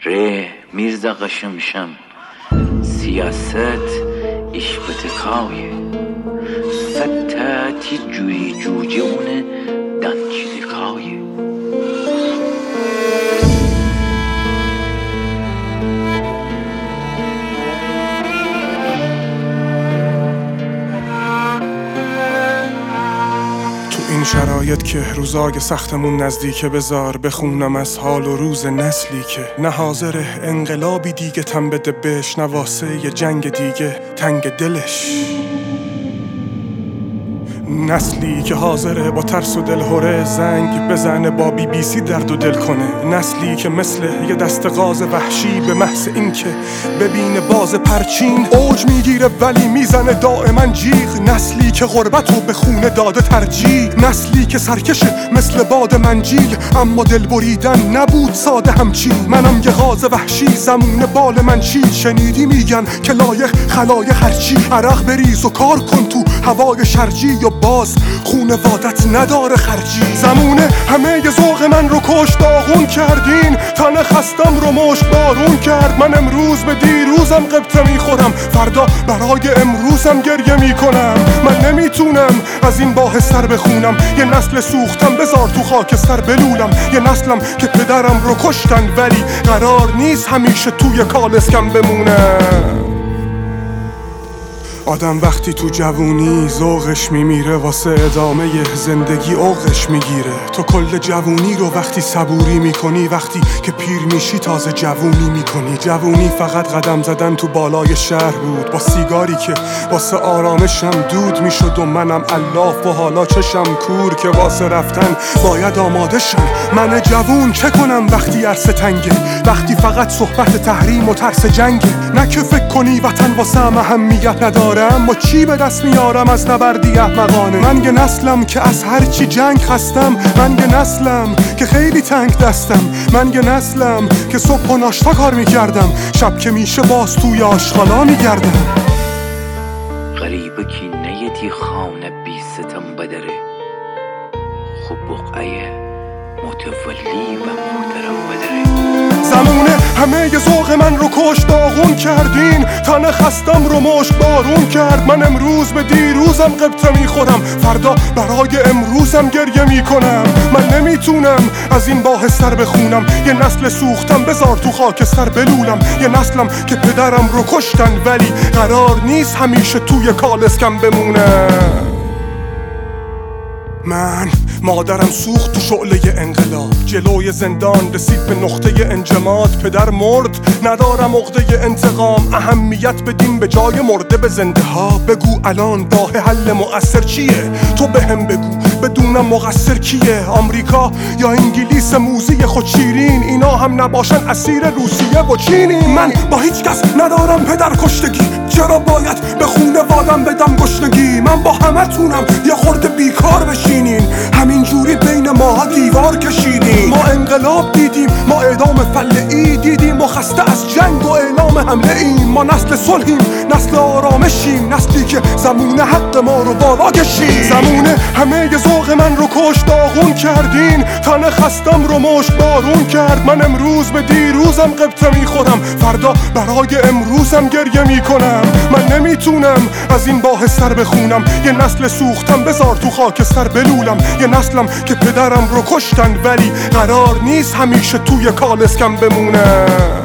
ره میرزا قشمشم سیاست iş بتکایه فتاتی جوی جوجه اونه دنچیدکایه این شرایط که روزای سختمون نزدیکه بذار بخونم از حال و روز نسلی که نه حاضره انقلابی دیگه تن بده بهش، نه واسه یه جنگ دیگه تنگ دلش، نسلی که حاضره با ترس و دلهوره زنگ بزنه با BBC درد و دل کنه، نسلی که مثل یه دست غاز وحشی به محض این که ببینه باز پرچین اوج میگیره ولی میزنه دائما جیغ، نسلی که غربت رو به خونه داده ترجیح، نسلی که سرکشه مثل باد منجیل اما دل بریدن نبود ساده همچین، منم یه غاز وحشی زمون بال من چید، شنیدی میگن که لایق خلایق هرچی، عرق بریز و کار کن تو هوای شرجی یا باز خونوادت نداره خرجی، زمونه همه ی ذوق من رو کش داغون کردین، تن خستم رو مشت بارون کرد، من امروز به دیروزم قبطه میخورم فردا برای امروزم گریه میکنم، من نمیتونم از این باحث سر بخونم، یه نسل سوختم بذار تو خاکستر بلولم، یه نسلم که پدرم رو کشتن ولی قرار نیست همیشه توی کالسکم بمونم. آدم وقتی تو جوونی ذوقش میمیره واسه ادامه زندگی اوقش میگیره، تو کل جوونی رو وقتی صبوری میکنی وقتی که پیر میشی تازه جوونی میکنی، جوونی فقط قدم زدن تو بالای شهر بود با سیگاری که واسه آرامشم دود میشد و منم الاف و حالا چشم کور که واسه رفتن باید آماده شم، من جوون چه کنم وقتی عرصه تنگه، وقتی فقط صحبت تحریم و ترس جنگه، نه که فکر کنی وطن واسه اهمیت نداره اما چی به دست میارم از نبردی احمقانه، من یه نسلم که از هرچی جنگ خستم، من یه نسلم که خیلی تنگ دستم، من یه نسلم که صبح و ناشتا کار میکردم شب که میشه باز توی آشغالا میگردم. غریبه که نیتی خانه بی ستم بدره خوب بقعه متولی و محترم بدره، زمونه همه ی ذوق من رو کش داغون کردین، تن خستم رو مشت بارون کرد، من امروز به دیروزم قبطه میخورم فردا برای امروزم گریه میکنم، من نمیتونم از این باحث سر بخونم، یه نسل سوختم بذار تو خاکستر بلولم، یه نسلم که پدرم رو کشتن ولی قرار نیست همیشه توی کالسکم بمونم. من مادرم سوخت تو شعله انقلاب، جلوی زندان رسید به نقطه انجماد، پدر مرد ندارم عقده انتقام، اهمیت بدیم به جای مرده به زنده ها، بگو الان راه حل مؤثر چیه، تو بهم بگو بدونم مقصر کیه، آمریکا یا انگلیس موزی خود شیرین، اینا هم نباشن اسیر روسیه و چینی، من با هیچ کس ندارم پدر کشتگی، چرا باید به خونوادم بدم گشنگی، من با همتونم یه خورده بیکار بشینین، همین جوری بین ما دیوار کشیدیم، ما انقلاب دیدیم، ما اعدام فلعی دیدیم و خسته از جنگ و اعلام حمله ایم، ما نسل صلحیم، نسل آرامشیم، نسلی که زمونه حق ما رو بالا کشیم، زمونه همه ی ذوق من رو کش داغون کردین، تن خستم رو مشت بارون کرد، من امروز به دیروزم قبطه میخورم فردا برای امروزم گریه میکنم، من نمیتونم از این باحث سر بخونم، یه نسل سوختم بذار تو خاکستر بلولم، یه نسلم که پدرم رو کشتن ولی قرار نیست همیشه توی کالسکم بمونم.